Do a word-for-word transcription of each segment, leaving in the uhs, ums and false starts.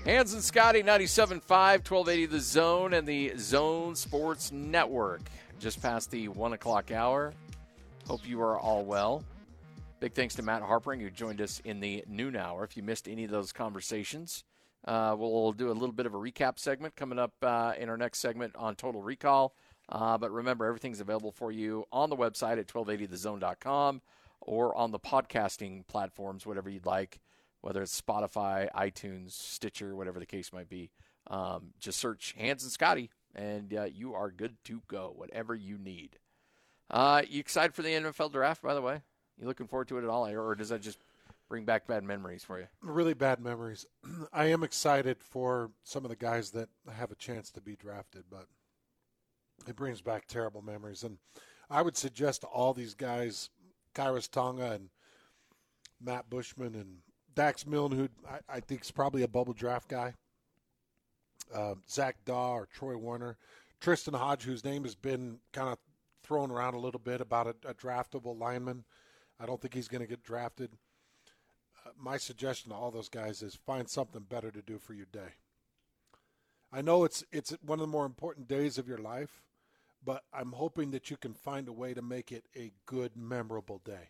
Hans and Scotty, ninety-seven point five, twelve eighty The Zone and the Zone Sports Network. Just past the one o'clock hour. Hope you are all well. Big thanks to Matt Harpering, who joined us in the noon hour. If you missed any of those conversations, uh, we'll do a little bit of a recap segment coming up uh, in our next segment on Total Recall. Uh, but remember, everything's available for you on the website at twelve eighty the zone dot com or on the podcasting platforms, whatever you'd like, whether it's Spotify, iTunes, Stitcher, whatever the case might be. Um, just search Hans and Scotty, and uh, you are good to go, whatever you need. Uh, you excited for the N F L draft, by the way? You looking forward to it at all, or does that just bring back bad memories for you? Really bad memories. I am excited for some of the guys that have a chance to be drafted, but it brings back terrible memories. And I would suggest to all these guys, Khyiris Tonga and Matt Bushman and Dax Milne, who I, I think is probably a bubble draft guy, uh, Zach Daw or Troy Warner, Tristan Hodge, whose name has been kind of thrown around a little bit about a, a draftable lineman. I don't think he's going to get drafted. Uh, my suggestion to all those guys is find something better to do for your day. I know it's it's one of the more important days of your life, but I'm hoping that you can find a way to make it a good, memorable day.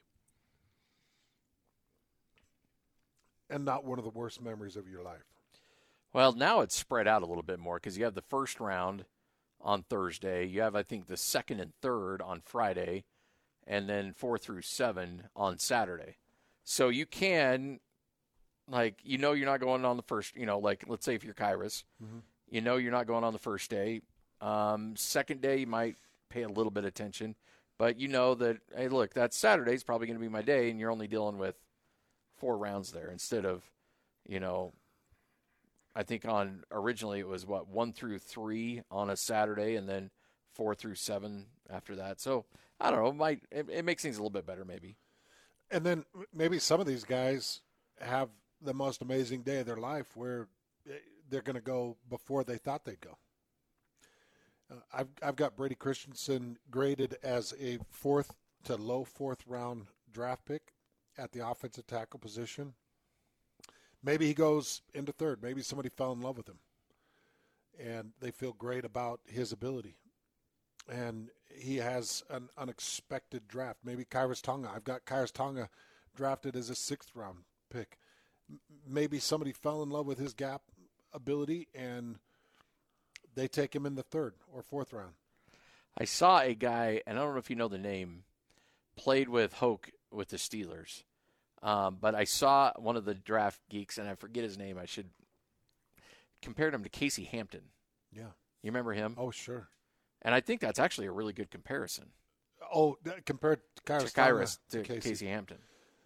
And not one of the worst memories of your life. Well, now it's spread out a little bit more because you have the first round on Thursday. You have, I think, the second and third on Friday, and then four through seven on Saturday. So you can, like, you know you're not going on the first, you know, like, let's say if you're Khyiris, mm-hmm. you know you're not going on the first day. Um, second day, you might pay a little bit of attention, but you know that, hey, look, that Saturday's probably going to be my day, and you're only dealing with four rounds there instead of, you know, I think on originally it was what one through three on a Saturday and then four through seven after that. So I don't know, it might it, it makes things a little bit better maybe. And then maybe some of these guys have the most amazing day of their life where they're going to go before they thought they'd go. Uh, I've I've got Brady Christensen graded as a fourth to low fourth round draft pick at the offensive tackle position. Maybe he goes into third. Maybe somebody fell in love with him, and they feel great about his ability. And he has an unexpected draft. Maybe Khyiris Tonga. I've got Khyiris Tonga drafted as a sixth round pick. M- maybe somebody fell in love with his gap ability, and they take him in the third or fourth round. I saw a guy, and I don't know if you know the name, played with Hoke with the Steelers. Um, but I saw one of the draft geeks, and I forget his name. I should compared him to Casey Hampton. Yeah. You remember him? Oh, sure. And I think that's actually a really good comparison. Oh, compared to Khyiris, to, Khyiris, to, to Casey. Casey Hampton.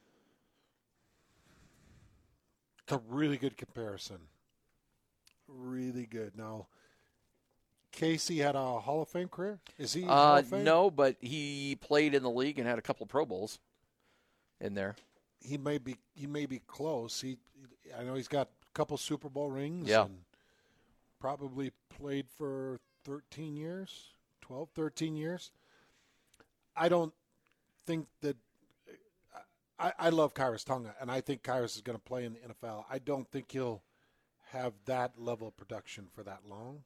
It's a really good comparison. Really good. Now, Casey had a Hall of Fame career? Is he uh, Hall of Fame? No, but he played in the league and had a couple of Pro Bowls in there. He may be he may be close. He I know he's got a couple Super Bowl rings. Yeah. And probably played for thirteen years, twelve, thirteen years. I don't think that I, I love Khyiris Tonga, and I think Khyiris is going to play in the N F L. I don't think he'll have that level of production for that long.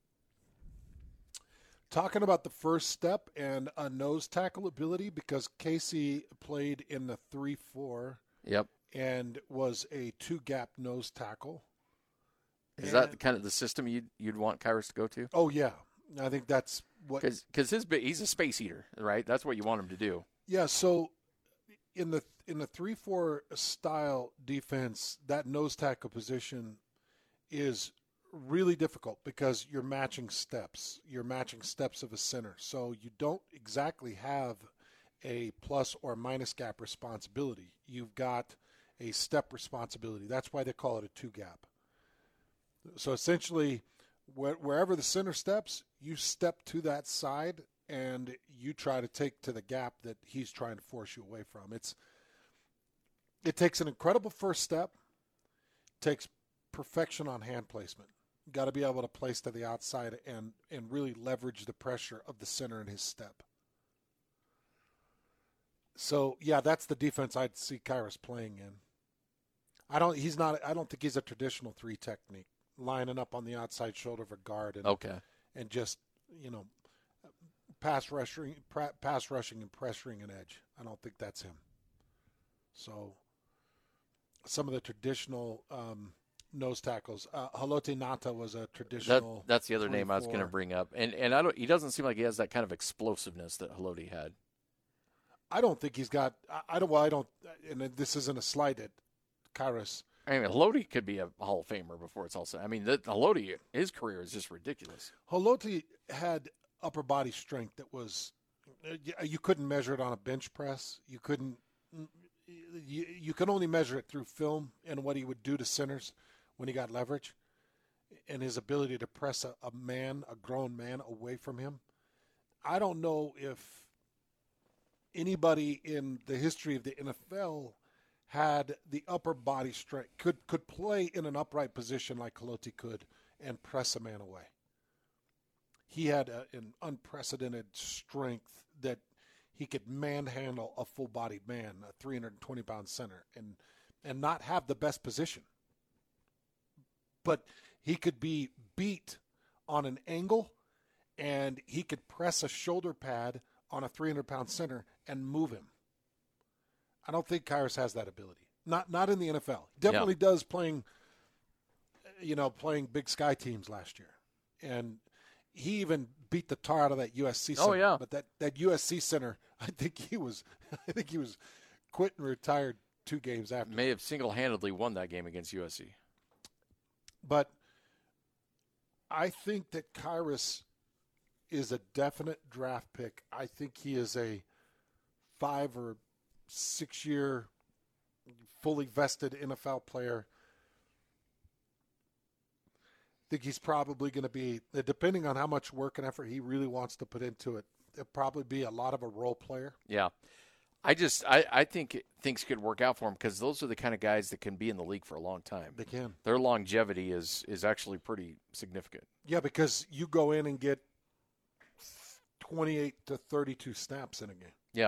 Talking about the first step and a nose tackle ability, because Casey played in the three four. Yep. And was a two-gap nose tackle. Is and, that the kind of the system you'd, you'd want Khyiris to go to? Oh, yeah. I think that's what. Because his he's a space eater, right? That's what you want him to do. Yeah, so in the in the three four style defense, that nose tackle position is really difficult because you're matching steps. You're matching steps of a center. So you don't exactly have a plus or minus gap responsibility. You've got a step responsibility. That's why they call it a two gap. So essentially, wh- wherever the center steps, you step to that side and you try to take to the gap that he's trying to force you away from. It's It takes an incredible first step. It takes perfection on hand placement. You got to be able to place to the outside and, and really leverage the pressure of the center in his step. So, yeah, that's the defense I'd see Khyiris playing in. I don't he's not I don't think he's a traditional three technique lining up on the outside shoulder of a guard and Okay. and just, you know, pass rushing, pass rushing and pressuring an edge. I don't think that's him. So some of the traditional um, nose tackles, uh, Haloti Ngata was a traditional. That, that's the other name I was going to twenty-four. bring up, and and I don't. He doesn't seem like he has that kind of explosiveness that Haloti had. I don't think he's got. I, I don't. Well, I don't. And this isn't a slight at Kairos. I mean, Haloti could be a Hall of Famer before it's all said. I mean, the, Haloti, his career is just ridiculous. Haloti had upper body strength that was. You couldn't measure it on a bench press. You couldn't. You, you can only measure it through film and what he would do to centers when he got leverage, and his ability to press a, a man, a grown man, away from him. I don't know if anybody in the history of the N F L had the upper body strength, could could play in an upright position like Haloti could and press a man away. He had a, an unprecedented strength that he could manhandle a full-bodied man, a three hundred twenty pound center, and and not have the best position. But he could be beat on an angle, and he could press a shoulder pad on a three hundred pound center and move him. I don't think Kairos has that ability. Not not in the N F L. Definitely yeah. does playing, you know, playing Big Sky teams last year. And he even beat the tar out of that U S C center. Oh, yeah. But that, that U S C center, I think he was I think he was quit and retired two games after. May have single-handedly won that game against U S C. But I think that Kairos is a definite draft pick. I think he is a five or six year fully vested N F L player. I think he's probably going to be, depending on how much work and effort he really wants to put into it, it'll probably be a lot of a role player. Yeah. I just, I, I think things could work out for him because those are the kind of guys that can be in the league for a long time. They can. Their longevity is, is actually pretty significant. Yeah, because you go in and get twenty-eight to thirty-two snaps in a game. Yeah.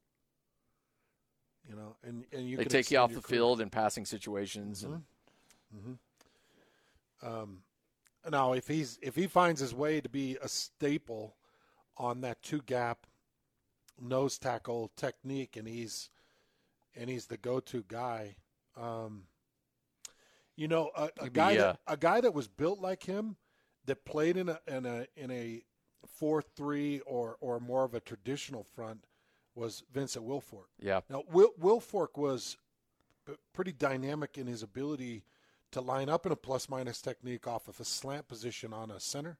You know, and, and you they can take you off the career. field in passing situations. Mm-hmm. And mm-hmm. Um, now, if he's if he finds his way to be a staple on that two gap nose tackle technique, and he's and he's the go-to guy, um, you know, a, a guy be, uh, that, a guy that was built like him, that played in a in a in a four three or or more of a traditional front, was Vincent Wilfork. Yeah. Now, Will, Wilfork was pretty dynamic in his ability to line up in a plus-minus technique off of a slant position on a center.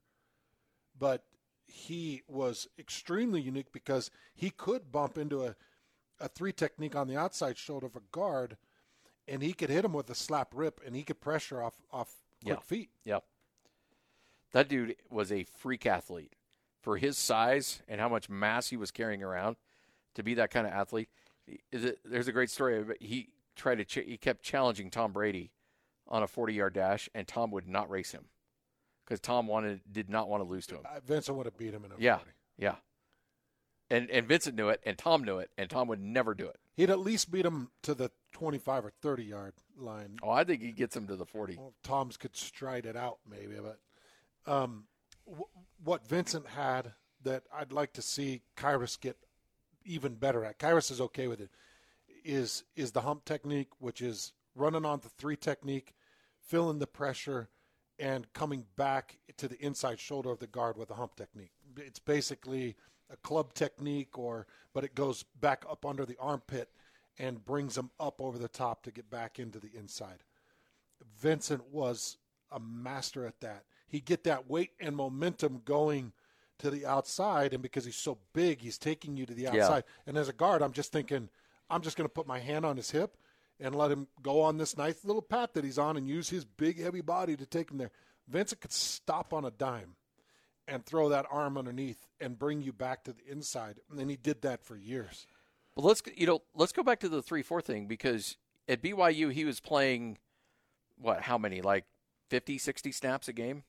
But he was extremely unique because he could bump into a, a three technique on the outside shoulder of a guard, and he could hit him with a slap rip, and he could pressure off, off quick yeah. feet. Yep. That dude was a freak athlete. For his size and how much mass he was carrying around, to be that kind of athlete, there's a great story. He tried to ch- he kept challenging Tom Brady on a forty-yard dash, and Tom would not race him because Tom wanted did not want to lose to him. Vincent would have beat him in a yeah, forty. Yeah, and and Vincent knew it, and Tom knew it, and Tom would never do it. He'd at least beat him to the twenty-five or thirty-yard line. Oh, I think he gets him to the forty. Well, Tom's could stride it out maybe, but um, w- what Vincent had that I'd like to see Kairos get even better at, Kairos is okay with it, is is the hump technique, which is running on the three technique, feeling the pressure, and coming back to the inside shoulder of the guard with a hump technique. It's basically a club technique, or but it goes back up under the armpit and brings them up over the top to get back into the inside. Vincent was a master at that. He'd get that weight and momentum going to the outside, and because he's so big, he's taking you to the outside. Yeah. And as a guard, I'm just thinking, I'm just going to put my hand on his hip and let him go on this nice little path that he's on and use his big, heavy body to take him there. Vincent could stop on a dime and throw that arm underneath and bring you back to the inside. And then he did that for years. Well, let's you know let's go back to the three four thing, because at B Y U he was playing, what, how many, like fifty, sixty snaps a game?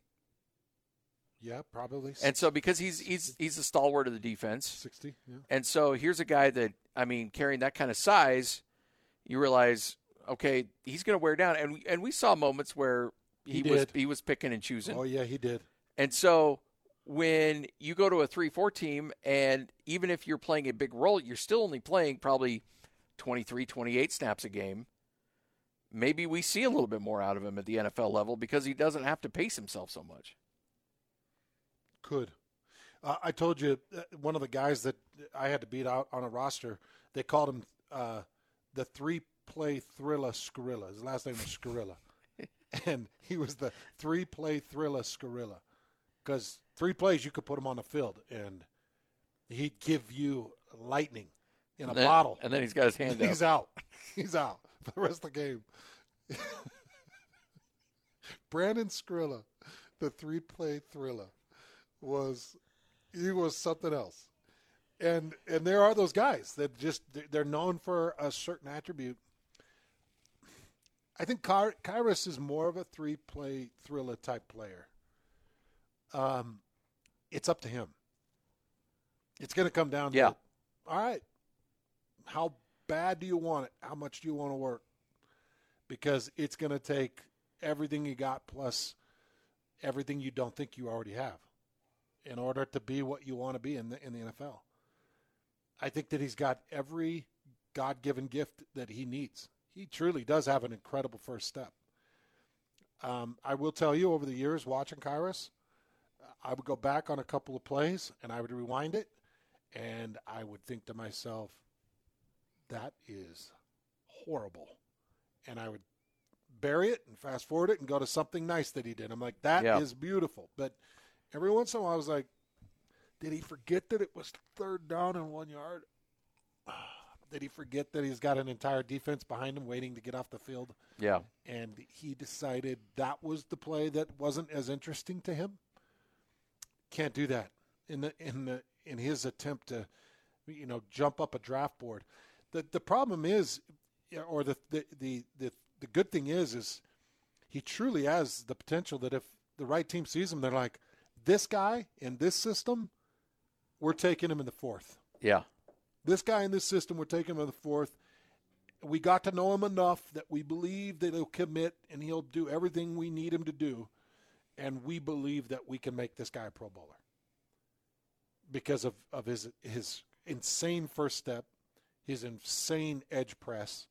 Yeah, probably. And so because he's he's he's the stalwart of the defense. sixty, yeah. And so here's a guy that, I mean, carrying that kind of size, you realize, okay, he's going to wear down. And we, and we saw moments where he, he was did. he was picking and choosing. Oh yeah, he did. And so when you go to a three four team, and even if you're playing a big role, you're still only playing probably twenty-three, twenty-eight snaps a game. Maybe we see a little bit more out of him at the N F L level because he doesn't have to pace himself so much. Could. Uh, I told you, uh, one of the guys that I had to beat out on a roster, they called him uh, the three-play thriller Skrilla. His last name was Skrilla. And he was the three-play thriller Skrilla. Because three plays, you could put him on the field, and he'd give you lightning in a and then, bottle. And then he's got his hand up. He's out. He's out for the rest of the game. Brandon Skrilla, the three-play thriller, was he was something else. And and there are those guys that just they're known for a certain attribute. I think Ky- Kyrus is more of a three-play thriller type player. Um, it's up to him. It's going to come down to, yeah. all right, how bad do you want it? How much do you want to work? Because it's going to take everything you got plus everything you don't think you already have in order to be what you want to be in the in the N F L. I think that he's got every God-given gift that he needs. He truly does have an incredible first step. Um, I will tell you, over the years watching Kyrus, I would go back on a couple of plays and I would rewind it, and I would think to myself, that is horrible. And I would bury it and fast forward it and go to something nice that he did. I'm like, that yeah. is beautiful. But every once in a while I was like, did he forget that it was third down and one yard? Did he forget that he's got an entire defense behind him waiting to get off the field? Yeah. And he decided that was the play that wasn't as interesting to him? Can't do that in the in the in his attempt to, you know, jump up a draft board. The the problem is, or the the the the, the good thing is, is he truly has the potential that if the right team sees him, they're like, this guy in this system, we're taking him in the fourth. Yeah. This guy in this system, we're taking him in the fourth. We got to know him enough that we believe that he'll commit and he'll do everything we need him to do. And we believe that we can make this guy a Pro Bowler because of, of his his insane first step, his insane edge press,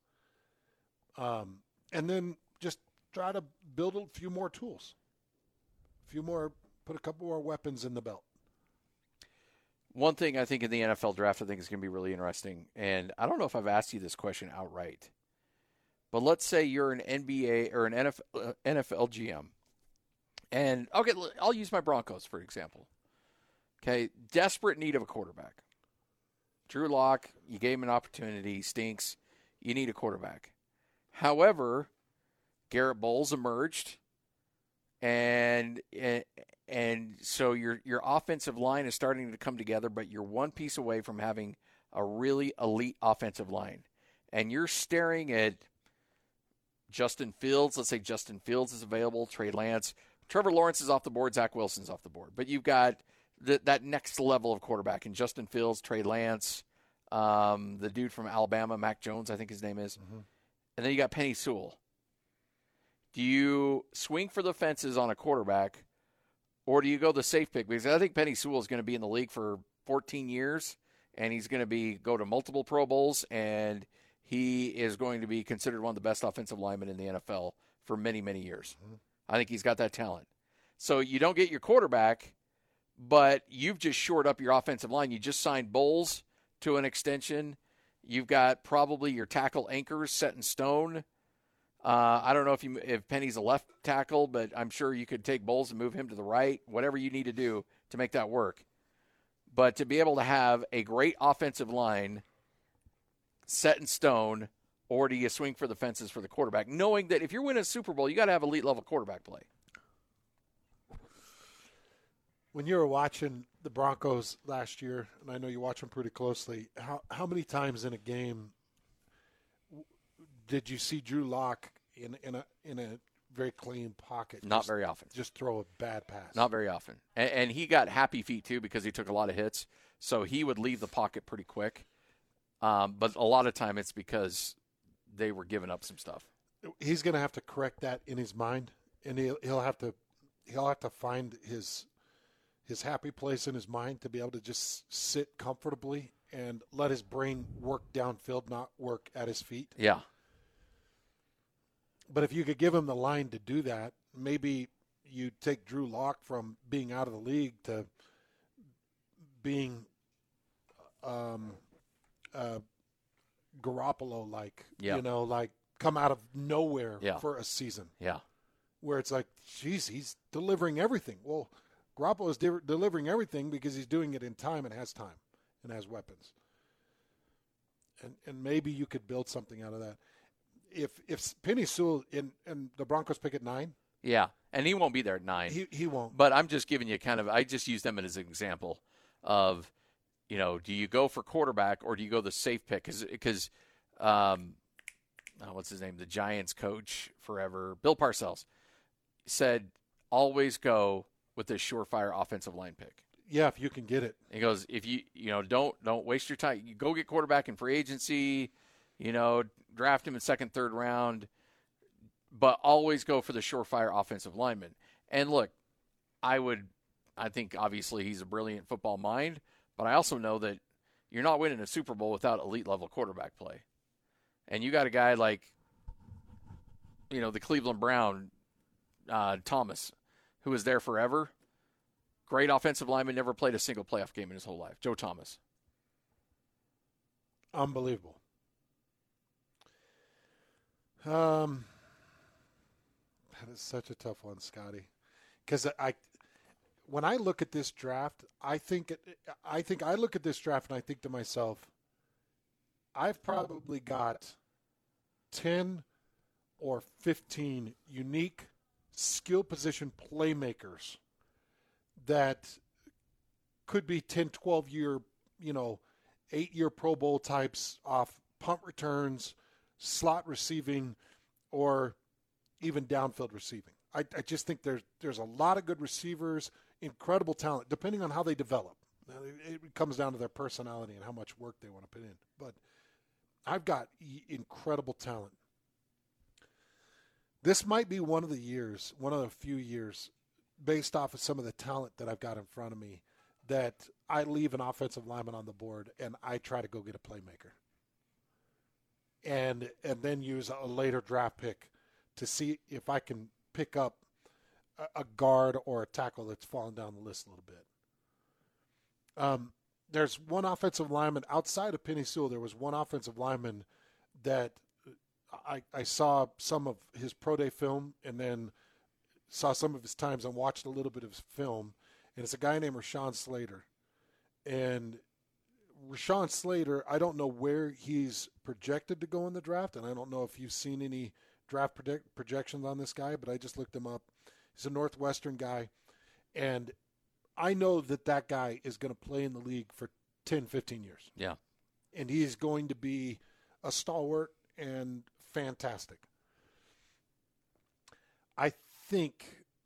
um, and then just try to build a few more tools, a few more, put a couple more weapons in the belt. One thing I think in the N F L draft I think is going to be really interesting, and I don't know if I've asked you this question outright, but let's say you're an N B A or an N F L, uh, N F L G M. And okay, I'll use my Broncos, for example. Okay, desperate need of a quarterback. Drew Lock, you gave him an opportunity, stinks. You need a quarterback. However, Garrett Bowles emerged, and and, and so your your offensive line is starting to come together, but you're one piece away from having a really elite offensive line. And you're staring at Justin Fields. Let's say Justin Fields is available, Trey Lance. Trevor Lawrence is off the board. Zach Wilson's off the board. But you've got the, that next level of quarterback in Justin Fields, Trey Lance, um, the dude from Alabama, Mac Jones, I think his name is. Mm-hmm. And then you got Penny Sewell. Do you swing for the fences on a quarterback, or do you go the safe pick? Because I think Penny Sewell is going to be in the league for fourteen years, and he's going to be go to multiple Pro Bowls, and he is going to be considered one of the best offensive linemen in the N F L for many, many years. Mm-hmm. I think he's got that talent. So you don't get your quarterback, but you've just shored up your offensive line. You just signed Bowles to an extension. You've got probably your tackle anchors set in stone. Uh, I don't know if you if Penny's a left tackle, but I'm sure you could take Bowles and move him to the right, whatever you need to do to make that work. But to be able to have a great offensive line set in stone, or do you swing for the fences for the quarterback, knowing that if you're winning a Super Bowl, you got to have elite-level quarterback play? When you were watching the Broncos last year, and I know you watch them pretty closely, how how many times in a game did you see Drew Lock in in a in a very clean pocket? Not very often. Just throw a bad pass. Not very often. And, and he got happy feet, too, because he took a lot of hits. So he would leave the pocket pretty quick. Um, but a lot of time it's because they were giving up some stuff. He's going to have to correct that in his mind and he'll he'll have to he'll have to find his his happy place in his mind to be able to just sit comfortably and let his brain work downfield, not work at his feet. Yeah. But if you could give him the line to do that, maybe you take Drew Lock from being out of the league to being um, uh, Garoppolo-like, yeah. you know, like come out of nowhere yeah. for a season. Yeah. Where it's like, geez, he's delivering everything. Well, Garoppolo is de- delivering everything because he's doing it in time and has time and has weapons. And and maybe you could build something out of that. If if Penei Sewell in and the Broncos pick at nine, yeah, and he won't be there at nine. He he won't. But I'm just giving you kind of. I just use them as an example of, you know, do you go for quarterback or do you go the safe pick? Because, um, oh, what's his name? The Giants coach forever, Bill Parcells, said always go with the surefire offensive line pick. Yeah, if you can get it. He goes, if you you know don't don't waste your time. You go get quarterback in free agency. You know, draft him in second, third round, but always go for the surefire offensive lineman. And look, I would, I think obviously he's a brilliant football mind, but I also know that you're not winning a Super Bowl without elite level quarterback play. And you got a guy like, you know, the Cleveland Brown, uh, Thomas, who was there forever. Great offensive lineman, never played a single playoff game in his whole life. Joe Thomas. Unbelievable. Um, that is such a tough one, Scotty. Because I, when I look at this draft, I think it, I think I look at this draft and I think to myself, I've probably got ten or fifteen unique skill position playmakers that could be ten, twelve year, you know, eight year Pro Bowl types off punt returns, slot receiving, or even downfield receiving. I, I just think there's there's a lot of good receivers, incredible talent, depending on how they develop. It, it comes down to their personality and how much work they want to put in. But I've got incredible talent. This might be one of the years, one of the few years, based off of some of the talent that I've got in front of me, that I leave an offensive lineman on the board and I try to go get a playmaker. And and then use a later draft pick to see if I can pick up a, a guard or a tackle that's fallen down the list a little bit. Um, there's one offensive lineman outside of Penei Sewell. There was one offensive lineman that I, I saw some of his pro day film and then saw some of his times and watched a little bit of his film. And it's a guy named Rashawn Slater. And Rashawn Slater, I don't know where he's projected to go in the draft, and I don't know if you've seen any draft predict, projections on this guy, but I just looked him up. He's a Northwestern guy, and I know that that guy is going to play in the league for ten, fifteen years. Yeah. And he's going to be a stalwart and fantastic. I think,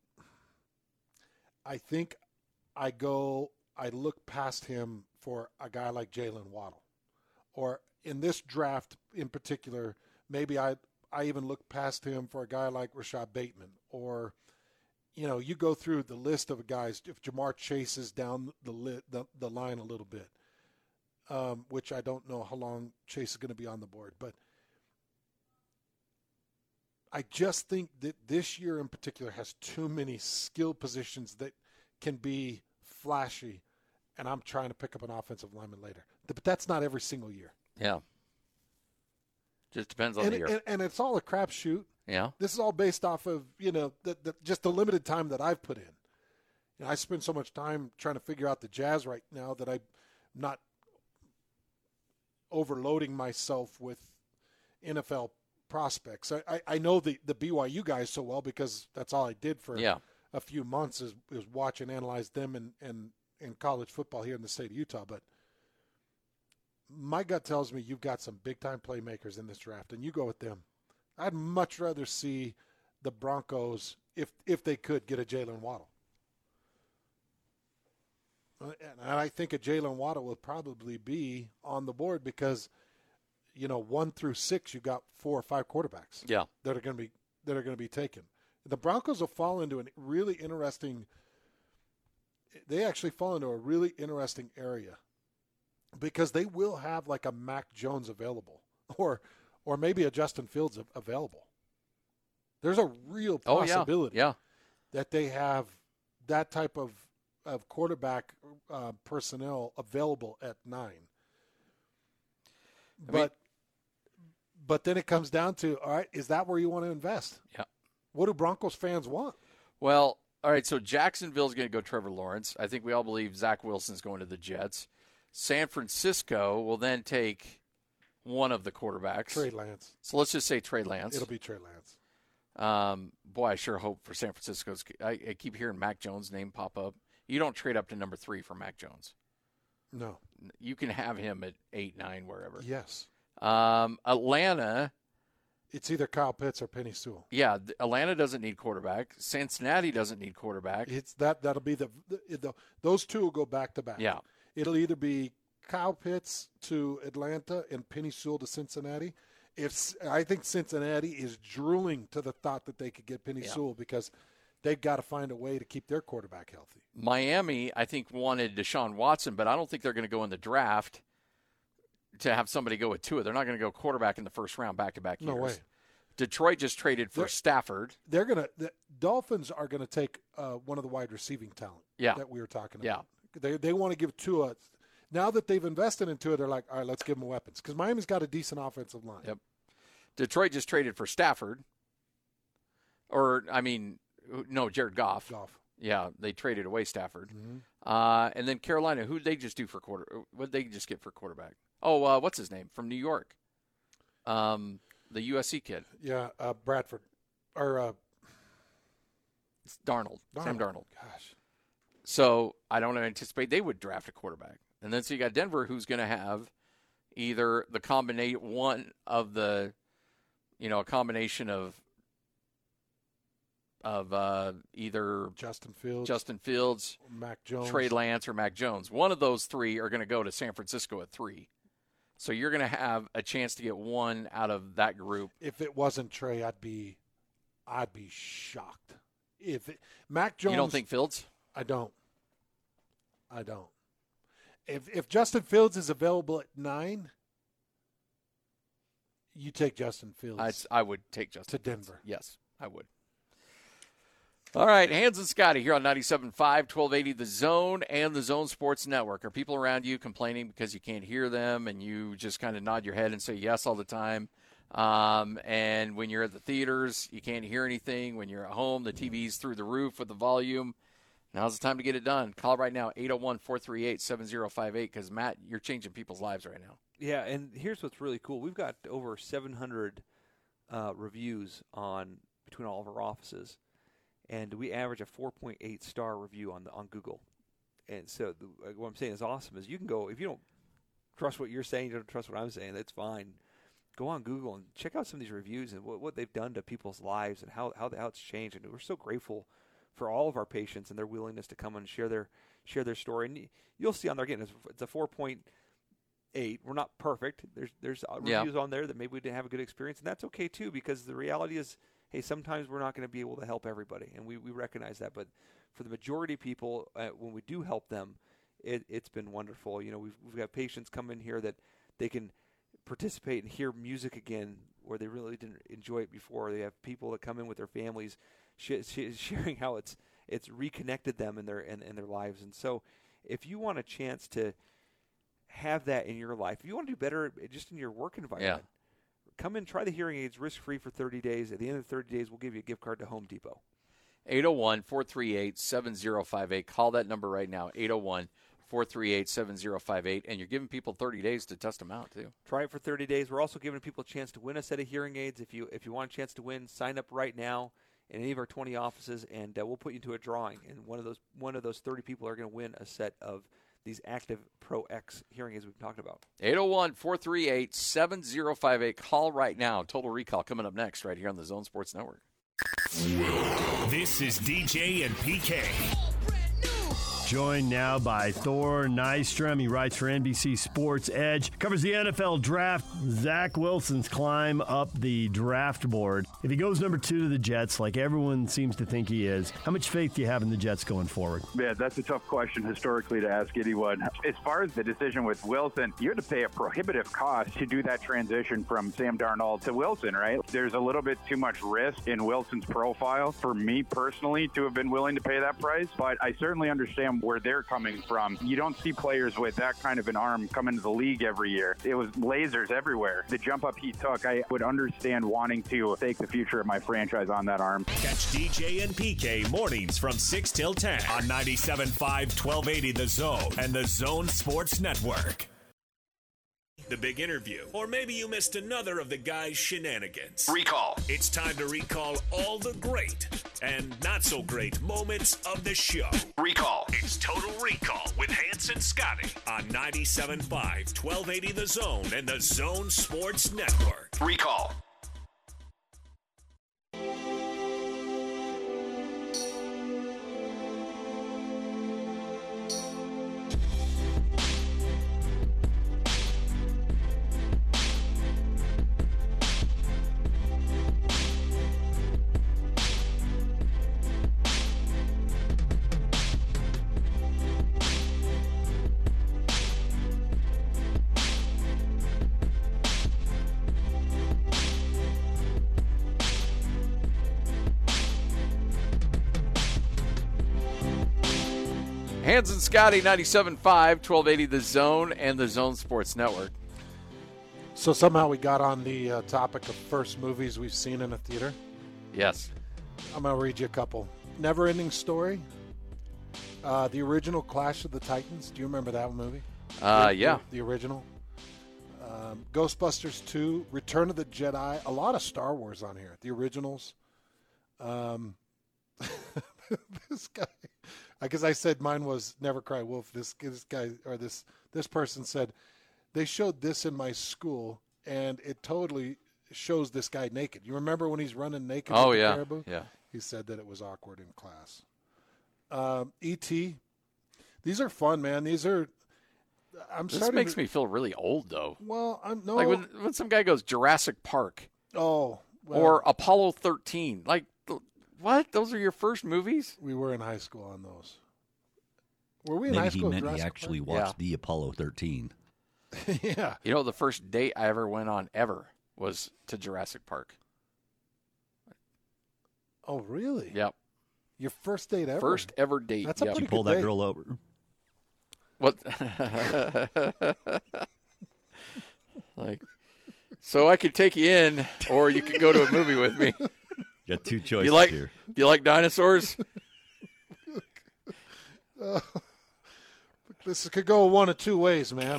I think I go, I look past him for a guy like Jalen Waddle. Or in this draft in particular, maybe I I even look past him for a guy like Rashad Bateman. Or, you know, you go through the list of guys, if Jamar Chase is down the, li- the, the line a little bit, um, which I don't know how long Chase is going to be on the board. But I just think that this year in particular has too many skill positions that can be flashy, and I'm trying to pick up an offensive lineman later. But that's not every single year. Yeah. Just depends on and, the year. And, and it's all a crapshoot. Yeah. This is all based off of, you know, the, the, just the limited time that I've put in. You know, I spend so much time trying to figure out the Jazz right now that I'm not overloading myself with N F L prospects. I, I, I know the, the B Y U guys so well because that's all I did for yeah. a few months is, is watch and analyze them in, in, in college football here in the state of Utah. But my gut tells me you've got some big-time playmakers in this draft, and you go with them. I'd much rather see the Broncos, if if they could, get a Jalen Waddle. And I think a Jalen Waddle will probably be on the board because, you know, one through six, you've got four or five quarterbacks yeah. that are going to be that are going to be taken. The Broncos will fall into a really interesting – they actually fall into a really interesting area because they will have like a Mac Jones available or or maybe a Justin Fields available. There's a real possibility oh, yeah. Yeah. that they have that type of, of quarterback uh, personnel available at nine. I But mean, but then it comes down to, all right, is that where you want to invest? Yeah. What do Broncos fans want? Well, all right, so Jacksonville's going to go Trevor Lawrence. I think we all believe Zach Wilson's going to the Jets. San Francisco will then take one of the quarterbacks. Trey Lance. So let's just say Trey Lance. It'll be Trey Lance. Um, boy, I sure hope for San Francisco's. I, I keep hearing Mac Jones' name pop up. You don't trade up to number three for Mac Jones. No. You can have him at eight, nine, wherever. Yes. Um, Atlanta. It's either Kyle Pitts or Penny Sewell. Yeah, Atlanta doesn't need quarterback. Cincinnati doesn't need quarterback. It's that that'll be the, the, the those two will go back to back. Yeah. It'll either be Kyle Pitts to Atlanta and Penny Sewell to Cincinnati. If I think Cincinnati is drooling to the thought that they could get Penny Yeah. Sewell because they've got to find a way to keep their quarterback healthy. Miami, I think, wanted Deshaun Watson, but I don't think they're going to go in the draft to have somebody go with Tua. They're not going to go quarterback in the first round back-to-back years. No way. Detroit just traded for They're- Stafford. They're gonna the Dolphins are gonna take uh, one of the wide receiving talent Yeah. that we were talking Yeah. about. They they want to give Tua. Now that they've invested into it, they're like, all right, let's give them weapons because Miami's got a decent offensive line. Yep. Detroit just traded for Stafford. Or, I mean, no, Jared Goff. Goff. Yeah, they traded away Stafford. Mm-hmm. Uh, and then Carolina, who did they just do for quarter? What did they just get for quarterback? Oh, uh, what's his name? From New York. Um, the U S C kid. Yeah, uh, Bradford or uh, It's Darnold, Darnold. Sam Darnold. Gosh, So I don't anticipate they would draft a quarterback. And then so you got Denver, who's going to have either the combination one of the, you know, a combination of of uh, either Justin Fields, Justin Fields, Mac Jones, Trey Lance, or Mac Jones. One of those three are going to go to San Francisco at three. So you're going to have a chance to get one out of that group. If it wasn't Trey, I'd be, I'd be shocked. If it, Mac Jones, You don't think Fields? I don't. I don't. If if Justin Fields is available at nine, you take Justin Fields I'd, I would take Justin to Fields. Denver. Yes, I would. All right, Hans and Scotty here on ninety-seven point five, twelve eighty The Zone and the Zone Sports Network. Are people around you complaining because you can't hear them and you just kind of nod your head and say yes all the time? Um, and when you're at the theaters, you can't hear anything. When you're at home, the T V's through the roof with the volume. Now's the time to get it done. Call right now, eight oh one, four three eight, seven oh five eight, because, Matt, you're changing people's lives right now. Yeah, and here's what's really cool. We've got over seven hundred uh, reviews on between all of our offices, and we average a four point eight star review on the, on Google. And so the, what I'm saying is awesome is you can go, if you don't trust what you're saying, you don't trust what I'm saying, that's fine. Go on Google and check out some of these reviews and what, what they've done to people's lives and how, how, how it's changed. And we're so grateful for all of our patients and their willingness to come and share their share their story. And you'll see on there, again, it's, it's a four point eight. We're not perfect. There's there's Yeah. reviews on there that maybe we didn't have a good experience, and that's okay too, because the reality is, hey, sometimes we're not going to be able to help everybody, and we, we recognize that. But for the majority of people, uh, when we do help them, it, it's been wonderful. You know, we've we've got patients come in here that they can participate and hear music again where they really didn't enjoy it before. They have people that come in with their families sh- sh- sharing how it's it's reconnected them in their in, in their lives. And so if you want a chance to have that in your life, if you want to do better just in your work environment, come in, try the hearing aids risk-free for thirty days. At the end of the thirty days, we'll give you a gift card to Home Depot. eight oh one, four three eight, seven oh five eight. Call that number right now, eight oh one, four three eight, seven oh five eight. And you're giving people thirty days to test them out, too. Try it for thirty days. We're also giving people a chance to win a set of hearing aids. If you if you want a chance to win, sign up right now in any of our twenty offices, and uh, we'll put you into a drawing. And one of those one of those thirty people are going to win a set of these Active Pro X hearing aids we've talked about. eight oh one, four three eight, seven oh five eight. Call right now. Total Recall coming up next right here on the Zone Sports Network. This is D J and P K. Joined now by Thor Nystrom. He writes for N B C Sports Edge. Covers the N F L draft. Zach Wilson's climb up the draft board. If he goes number two to the Jets, like everyone seems to think he is, how much faith do you have in the Jets going forward? Yeah, that's a tough question historically to ask anyone. As far as the decision with Wilson, you had to pay a prohibitive cost to do that transition from Sam Darnold to Wilson, right? There's a little bit too much risk in Wilson's profile for me personally to have been willing to pay that price, but I certainly understand where they're coming from. You don't see players with that kind of an arm come into the league every year. It was lasers everywhere. The jump up he took, I would understand wanting to stake the future of my franchise on that arm. Catch D J and P K mornings from six till ten on ninety-seven point five, twelve eighty The Zone and the Zone Sports Network. The big interview. Or maybe you missed another of the guy's shenanigans. Recall. It's time to recall all the great and not so great moments of the show. Recall. It's Total Recall with Hans and Scotty on ninety-seven point five, twelve eighty The Zone and the Zone Sports Network. Recall. Hans and Scotty, ninety-seven point five, twelve eighty The Zone and the Zone Sports Network. So somehow we got on the uh, topic of first movies we've seen in a theater. Yes. I'm going to read you a couple. Never-Ending Story. Uh, the original Clash of the Titans. Do you remember that movie? Uh, the, yeah. The, the original. Um, Ghostbusters two. Return of the Jedi. A lot of Star Wars on here. The originals. Um, this guy... Because I said mine was Never Cry Wolf. This this guy or this this person said they showed this in my school and it totally shows this guy naked. You remember when he's running naked? Oh with the yeah, caribou? yeah. He said that it was awkward in class. Um, E T. These are fun, man. These are. I'm this starting. makes to, me feel really old though. Well, I'm no. Like when when some guy goes Jurassic Park. Oh. Well, or Apollo thirteen. Like. What? Those are your first movies? We were in high school on those. Were we in Maybe high school? he meant Jurassic he actually Park? watched Yeah. the Apollo thirteen. Yeah. You know, the first date I ever went on ever was to Jurassic Park. Oh, really? Yep. Your first date ever? First ever date. That's a yep. pretty You pull good that date. girl over. What? Like, so I could take you in, or you could go to a movie with me. Got two choices You like? here. Do you like dinosaurs? Uh, this could go one of two ways, man.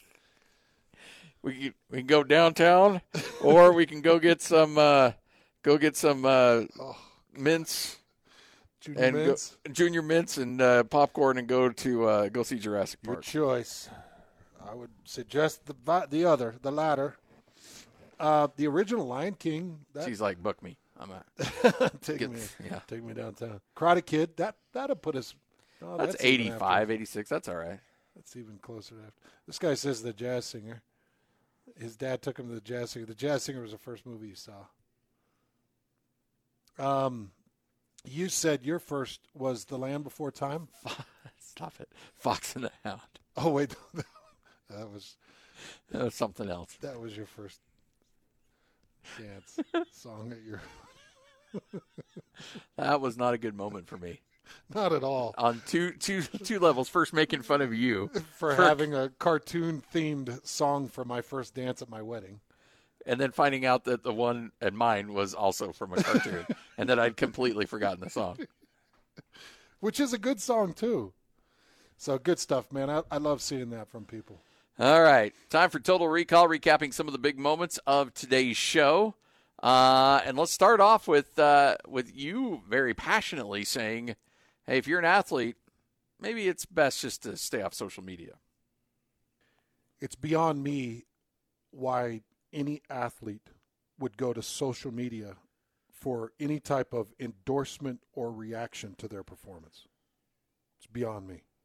We can, we can go downtown, or we can go get some uh, go get some uh, Oh. mints Junior and mints. Go, junior mints and uh, popcorn, and go to uh, go see Jurassic Your Park. choice. I would suggest the vi- the other, the latter. Uh, the original Lion King. That, She's like, book me. I'm out. take Get- me, yeah. take me downtown. Karate Kid. That that'll put us. Oh, That's, that's even eighty-five, after- eighty-six. That's all right. That's even closer. After. This guy says the Jazz Singer. His dad took him to the Jazz Singer. The Jazz Singer was the first movie you saw. Um, you said your first was The Land Before Time. Stop it. Fox and the Hound. Oh wait, that was That was something else. that was your first dance song at your. That was not a good moment for me. Not at all. On two two two levels. First, making fun of you For having a cartoon themed song for my first dance at my wedding. and then finding out that the one and mine was also from a cartoon, and that I'd completely forgotten the song. Which is a good song too. So good stuff, man. I, I love seeing that from people. All right, time for Total Recall, recapping some of the big moments of today's show. Uh, and let's start off with uh, with you very passionately saying, hey, if you're an athlete, maybe it's best just to stay off social media. It's beyond me why any athlete would go to social media for any type of endorsement or reaction to their performance. It's beyond me.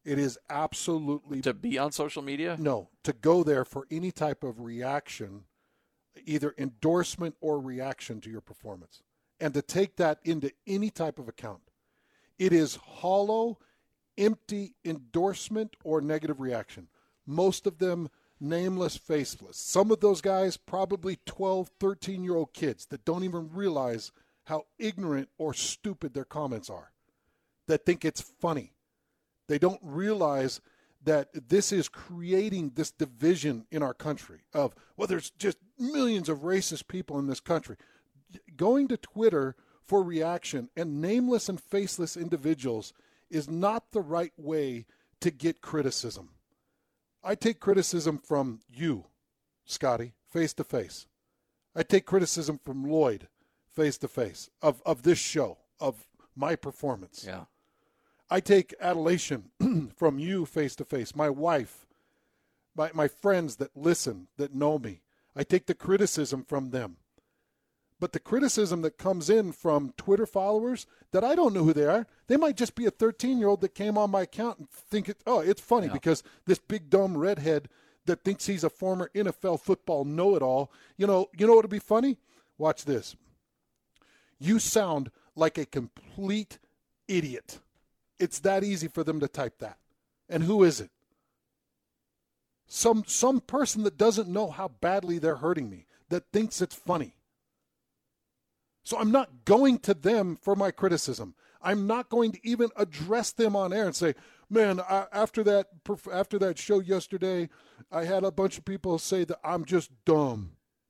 It is absolutely To be on social media? no, to go there for any type of reaction, either endorsement or reaction to your performance, and to take that into any type of account. It is hollow, empty endorsement or negative reaction. Most of them nameless, faceless. Some of those guys probably twelve, thirteen-year-old kids that don't even realize how ignorant or stupid their comments are, that think it's funny. They don't realize that this is creating this division in our country of, well, there's just millions of racist people in this country. Going to Twitter for reaction and nameless and faceless individuals is not the right way to get criticism. I take criticism from you, Scotty, face to face. I take criticism from Lloyd, face to face, of, of this show, of my performance. Yeah. I take adulation from you face to face, my wife, my, my friends that listen, that know me. I take the criticism from them. But the criticism that comes in from Twitter followers that I don't know who they are, they might just be a thirteen-year-old that came on my account and think, it, oh, it's funny yeah. because this big dumb redhead that thinks he's a former N F L football know-it-all, you know, you know what would be funny? Watch this. You sound like a complete idiot. It's that easy for them to type that. And who is it? Some some person that doesn't know how badly they're hurting me, that thinks it's funny. So I'm not going to them for my criticism. I'm not going to even address them on air and say, man, I, after that after that show yesterday, I had a bunch of people say that I'm just dumb.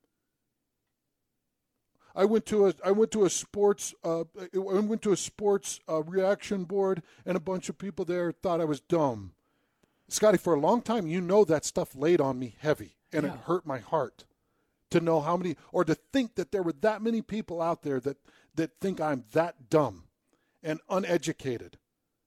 I went to a I went to a sports uh, I went to a sports uh, reaction board, and a bunch of people there thought I was dumb. Scotty, for a long time, you know that stuff laid on me heavy, and yeah. it hurt my heart to know how many, or to think that there were that many people out there that that think I'm that dumb and uneducated.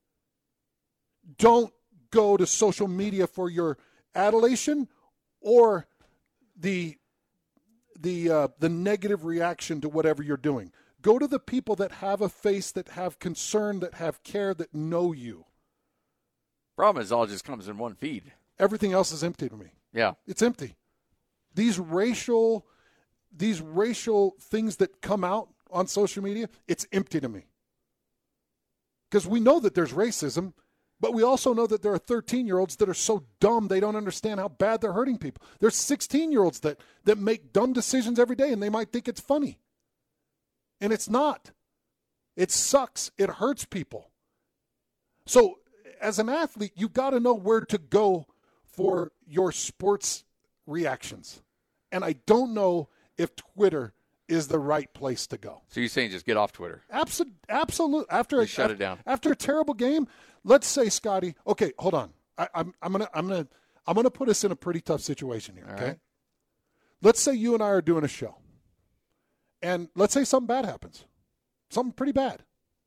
Don't go to social media for your adulation or the the uh, the negative reaction to whatever you're doing. Go to the people that have a face, that have concern, that have care, that know you. Problem is, all just comes in one feed. Everything else is empty to me. Yeah. It's empty. These racial, these racial things that come out on social media, it's empty to me. Because we know that there's racism, but we also know that there are thirteen-year-olds that are so dumb they don't understand how bad they're hurting people. There's sixteen-year-olds that, that make dumb decisions every day, and they might think it's funny. And it's not. It sucks. It hurts people. So as an athlete, you've got to know where to go for your sports reactions. And I don't know if Twitter is the right place to go. So you're saying just get off Twitter? Absolutely. Absolute. After a, shut after, it down. After a terrible game, let's say, Scotty. Okay, hold on. I, I'm I'm gonna I'm gonna I'm gonna put us in a pretty tough situation here. All okay. right. Let's say you and I are doing a show, and let's say something bad happens, something pretty bad.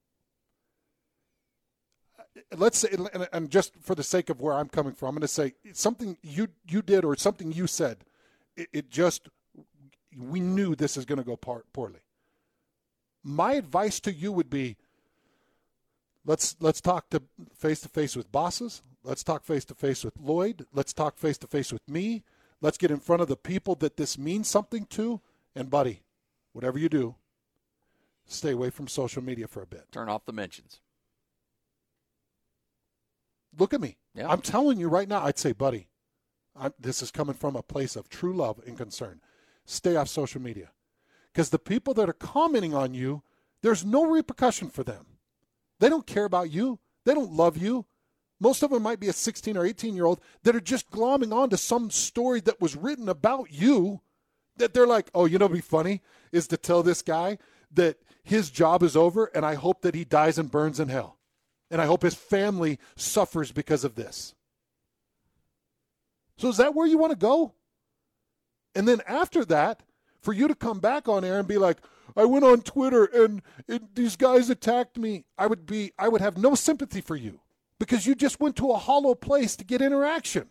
Let's say, and, and just for the sake of where I'm coming from, I'm going to say something you you did or something you said. It, it just. We knew this is going to go par- poorly. My advice to you would be, let's let's talk to face to face with bosses. Let's talk face to face with Lloyd. Let's talk face to face with me. Let's get in front of the people that this means something to. And buddy, whatever you do, stay away from social media for a bit. Turn off the mentions. Look at me. Yeah. I'm telling you right now. I'd say, buddy, I'm, this is coming from a place of true love and concern. Stay off social media. Because the people that are commenting on you, there's no repercussion for them. They don't care about you. They don't love you. Most of them might be a sixteen or eighteen-year-old that are just glomming on to some story that was written about you, that they're like, oh, you know what'd be funny is to tell this guy that his job is over and I hope that he dies and burns in hell. And I hope his family suffers because of this. So is that where you want to go? And then after that, for you to come back on air and be like, I went on Twitter and it, these guys attacked me, I would be, I would have no sympathy for you because you just went to a hollow place to get interaction.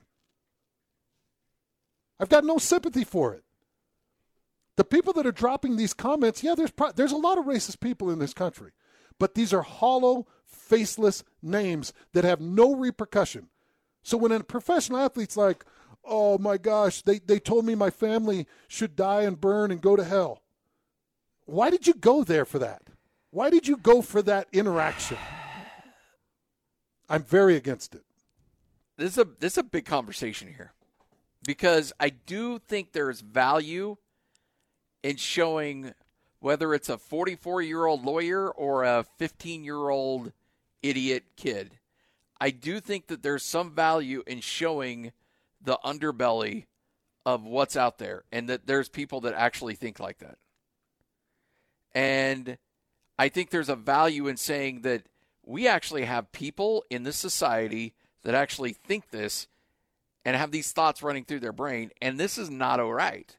I've got no sympathy for it. The people that are dropping these comments, yeah, there's pro- there's a lot of racist people in this country, But these are hollow, faceless names that have no repercussion. So when a professional athlete's like, oh my gosh, they, they told me my family should die and burn and go to hell. Why did you go there for that? Why did you go for that interaction? I'm very against it. This is a this is a big conversation here, because I do think there's value in showing whether it's a forty-four-year-old lawyer or a fifteen-year-old idiot kid. I do think that there's some value in showing the underbelly of what's out there, and that there's people that actually think like that. And I think there's a value in saying that we actually have people in this society that actually think this and have these thoughts running through their brain, and this is not all right.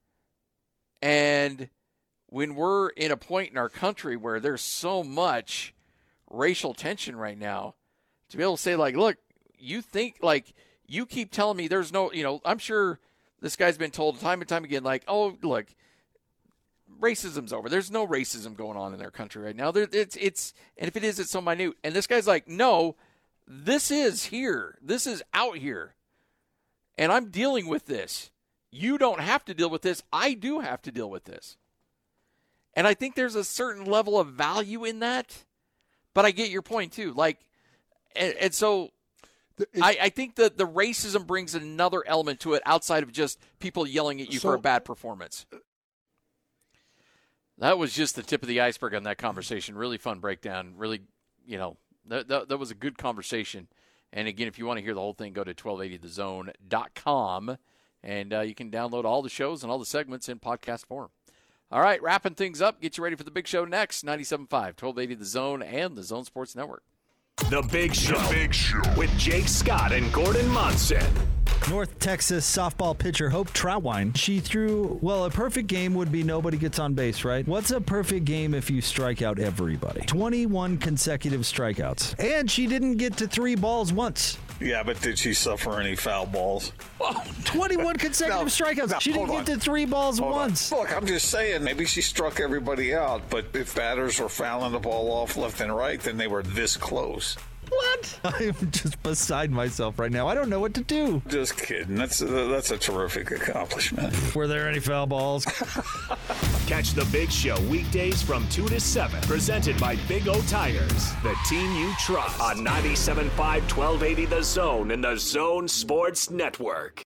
And when we're in a point in our country where there's so much racial tension right now, to be able to say, like, look, you think, like, you keep telling me there's no, you know, I'm sure this guy's been told time and time again, like, oh, look, racism's over. There's no racism going on in their country right now. There, it's, it's, and if it is, it's so minute. And this guy's like, no, this is here. This is out here. And I'm dealing with this. You don't have to deal with this. I do have to deal with this. And I think there's a certain level of value in that. But I get your point, too. Like, and, and so I, I think that the racism brings another element to it outside of just people yelling at you so, for a bad performance. That was just the tip of the iceberg on that conversation. Really fun breakdown. Really, you know, that, that, that was a good conversation. And, again, if you want to hear the whole thing, go to twelve eighty the zone dot com, and uh, you can download all the shows and all the segments in podcast form. All right, wrapping things up. Get you ready for the big show next. ninety-seven point five, twelve eighty The Zone, and the Zone Sports Network. The Big Show, the Big Show. with Jake Scott and Gordon Monson. North Texas softball pitcher Hope Troutwine, she threw, well, a perfect game would be nobody gets on base, right? What's a perfect game if you strike out everybody? twenty-one consecutive strikeouts. And she didn't get to three balls once. Yeah, but did she suffer any foul balls? twenty-one consecutive Now- strikeouts. now, she didn't hold get on. to three balls Hold on. once. Look, I'm just saying, maybe she struck everybody out, but if batters were fouling the ball off left and right, then they were this close. What? I'm just beside myself right now. I don't know what to do. Just kidding. That's a, that's a terrific accomplishment. Were there any foul balls? Catch the Big Show weekdays from two to seven. Presented by Big O Tires, the team you trust. On ninety-seven point five, twelve eighty The Zone and the Zone Sports Network.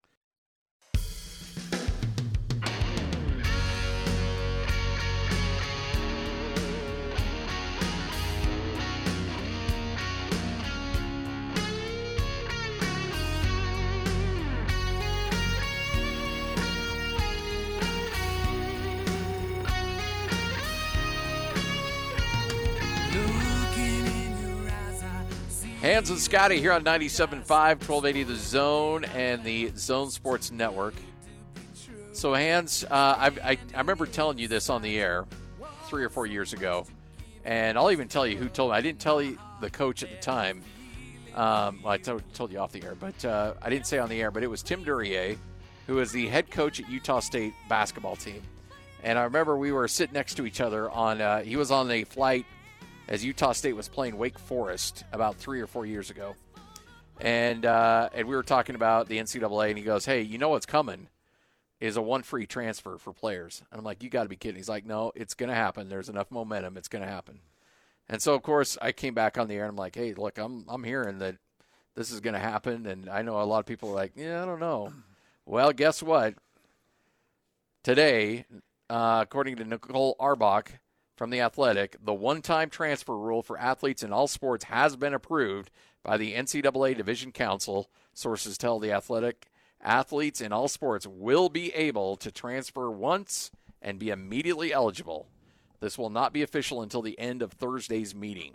Hans and Scotty here on ninety-seven point five, twelve eighty The Zone, and the Zone Sports Network. So, Hans, uh, I, I, I remember telling you this on the air three or four years ago, and I'll even tell you who told me. I didn't tell you the coach at the time. Um, well, I told, told you off the air, but uh, I didn't say on the air, but it was Tim Duryea, who is the head coach at Utah State basketball team. And I remember we were sitting next to each other on uh, – he was on a flight – as Utah State was playing Wake Forest about three or four years ago. And uh, and we were talking about the N C double A, and he goes, hey, you know what's coming is a one-free transfer for players. And I'm like, you got to be kidding. He's like, no, it's going to happen. There's enough momentum. It's going to happen. And so, of course, I came back on the air, and I'm like, hey, look, I'm I'm hearing that this is going to happen. And I know a lot of people are like, yeah, I don't know. Well, guess what? Today, uh, according to Nicole Arbach, from The Athletic, the one-time transfer rule for athletes in all sports has been approved by the N C double A Division Council. Sources tell The Athletic athletes in all sports will be able to transfer once and be immediately eligible. This will not be official until the end of Thursday's meeting.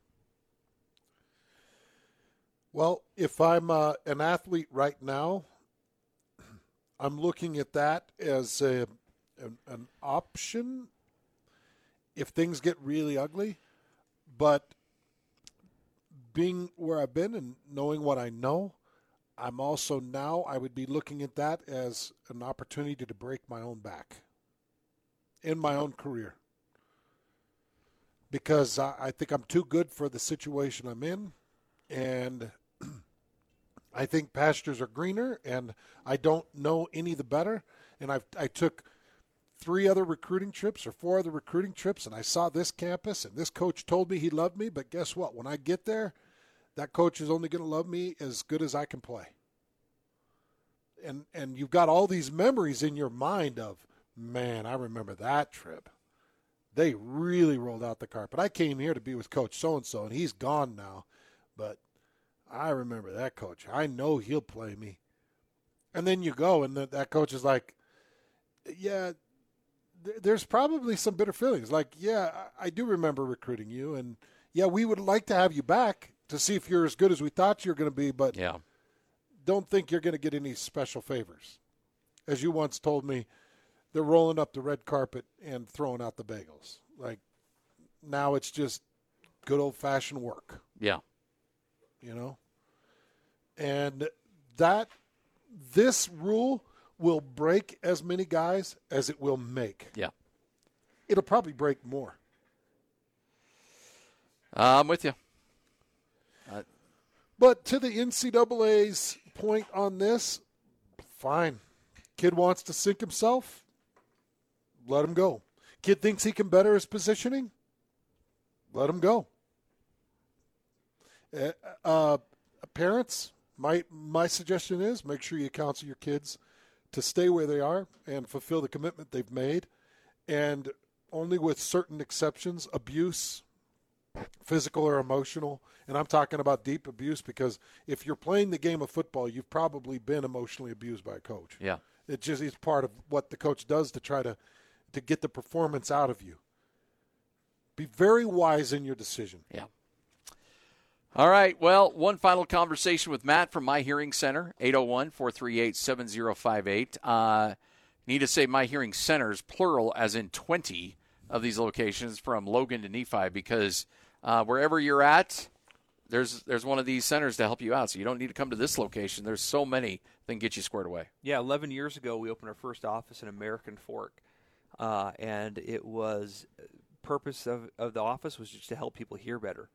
Well, if I'm uh, an athlete right now, I'm looking at that as a, an, an option if things get really ugly. But being where I've been and knowing what I know, I'm also now, I would be looking at that as an opportunity to break my own back in my own career. because I, I think I'm too good for the situation I'm in, and I think pastures are greener, and I don't know any the better. And I've I took three other recruiting trips or four other recruiting trips, and I saw this campus, and this coach told me he loved me. But guess what? When I get there, that coach is only going to love me as good as I can play. And and you've got all these memories in your mind of, man, I remember that trip. They really rolled out the carpet. I came here to be with Coach so-and-so, and he's gone now. But I remember that coach. I know he'll play me. And then you go, and the, that coach is like, yeah, th- there's probably some bitter feelings. Like, yeah, I, I do remember recruiting you, and, yeah, we would like to have you back to see if you're as good as we thought you were going to be, but yeah. don't think you're going to get any special favors. As you once told me, they're rolling up the red carpet and throwing out the bagels. Like, now it's just good old-fashioned work. Yeah. You know? And that, this rule will break as many guys as it will make. Yeah. It'll probably break more. Uh, I'm with you. Uh, but to the N C double A's point on this, fine. Kid wants to sink himself, let him go. Kid thinks he can better his positioning, let him go. Uh, uh, parents, my my suggestion is make sure you counsel your kids to stay where they are and fulfill the commitment they've made, and only with certain exceptions, abuse, physical or emotional, and I'm talking about deep abuse, because if you're playing the game of football, you've probably been emotionally abused by a coach. Yeah. It just is part of what the coach does to try to, to get the performance out of you. Be very wise in your decision. Yeah. All right. Well, one final conversation with Matt from My Hearing Center, eight oh one, four three eight, seven oh five eight. Uh, need to say My Hearing Centers, plural, as in twenty of these locations from Logan to Nephi, because uh, wherever you're at, there's there's one of these centers to help you out. So you don't need to come to this location. There's so many that can get you squared away. Yeah, eleven years ago, we opened our first office in American Fork, uh, and it was purpose of, of the office was just to help people hear better.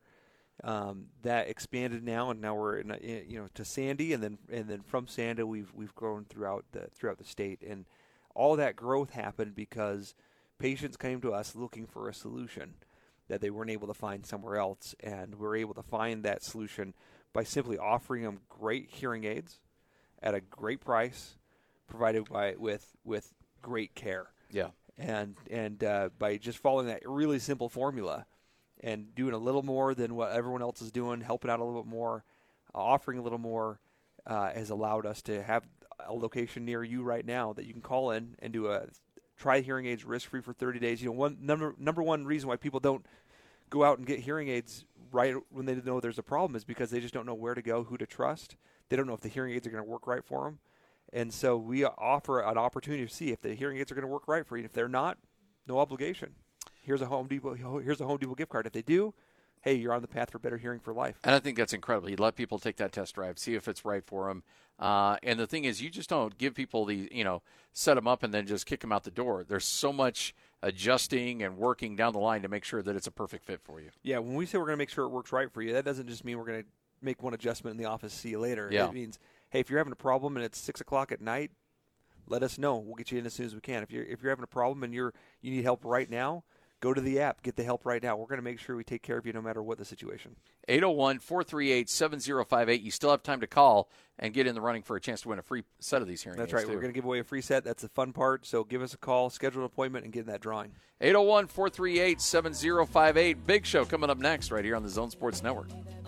Um, that expanded now, and now we're in, in, you know to Sandy, and then and then from Sandy we've we've grown throughout the throughout the state, and all that growth happened because patients came to us looking for a solution that they weren't able to find somewhere else, and we're able to find that solution by simply offering them great hearing aids at a great price, provided by with with great care. Yeah, and and uh, by just following that really simple formula. And doing a little more than what everyone else is doing, helping out a little bit more, uh, offering a little more, uh, has allowed us to have a location near you right now that you can call in and do a try hearing aids risk-free for thirty days. You know, one number number one reason why people don't go out and get hearing aids right when they know there's a problem is because they just don't know where to go, who to trust. They don't know if the hearing aids are going to work right for them. And so we offer an opportunity to see if the hearing aids are going to work right for you. If they're not, no obligation. Here's a Home Depot. Here's a Home Depot gift card. If they do, hey, you're on the path for better hearing for life. And I think that's incredible. You let people take that test drive, see if it's right for them. Uh, and the thing is, you just don't give people the, you know, set them up and then just kick them out the door. There's so much adjusting and working down the line to make sure that it's a perfect fit for you. Yeah, when we say we're going to make sure it works right for you, that doesn't just mean we're going to make one adjustment in the office, see you later. Yeah. It means, hey, if you're having a problem and it's six o'clock at night, let us know. We'll get you in as soon as we can. If you're if you're having a problem and you're you need help right now, go to the app. Get the help right now. We're going to make sure we take care of you no matter what the situation. eight oh one, four three eight, seven oh five eight. You still have time to call and get in the running for a chance to win a free set of these hearing That's aids. right. Too. We're going to give away a free set. That's the fun part. So give us a call, schedule an appointment, and get in that drawing. eight oh one, four three eight, seven oh five eight. Big show coming up next right here on the Zone Sports Network.